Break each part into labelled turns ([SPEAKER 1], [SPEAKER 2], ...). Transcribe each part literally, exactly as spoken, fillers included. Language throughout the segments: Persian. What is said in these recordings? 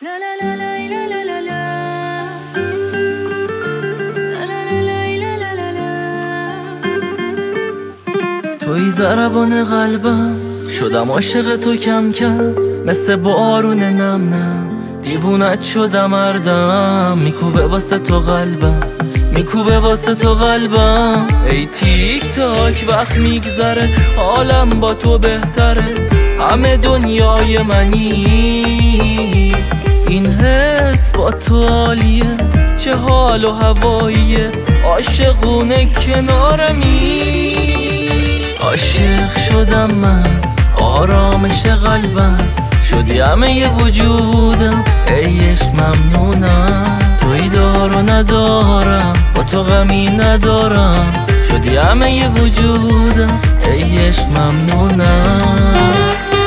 [SPEAKER 1] توی ضربان قلبم شدم عاشق تو کم کم، مثل بارون نم نم دیوونت شدم مردم. میکوبه واسه تو قلبم، میکوبه واسه تو قلبم. ای تیک تاک وقت میگذره، حالم با تو بهتره، همه دنیای منی. این حس با تو عالیه، چه حال و هواییه، عاشقونه کنارمی. عاشق شدم من، آرامش قلبم، شدی همه وجودم. ای عشق ممنونم، توی دار و ندارم، با تو غمی ندارم، شدی همه وجودم. ای عشق ممنونم.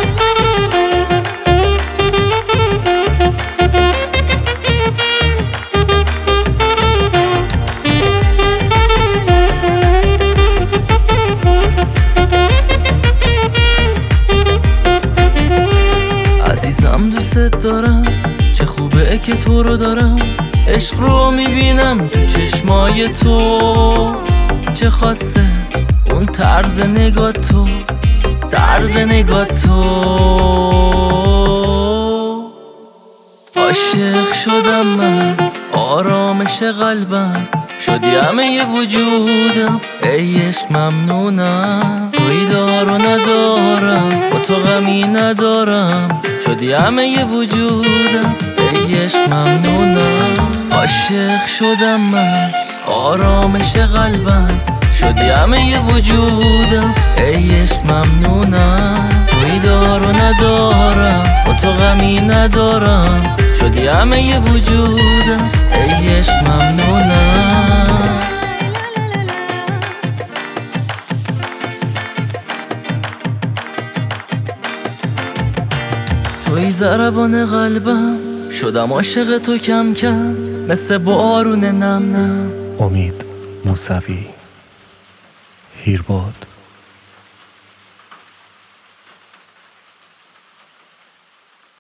[SPEAKER 1] عزیزم دوست دارم، چه خوبه که تو رو دارم. عشق رو میبینم تو چشمای تو، چه خاصه اون طرز نگاه تو، طرز نگاه تو. عاشق شدم من، آرامش قلبم، شدی همه وجودم. ای عشق ممنونم، توی دار و ندارم، با تو غمی ندارم، شدی همه وجودم. ای عشق ممنونم. عاشق شدم من، آرامش قلبم، شدی همه وجودم. ای عشق ممنونم، توی دار و ندارم، با تو غمی ندارم، شدی همه وجودم. ای عشق ممنونم. توی ضربان قلبم شدم عاشق تو کم کم، مثل بارون نم نم.
[SPEAKER 2] امید موسوی، هیرباد.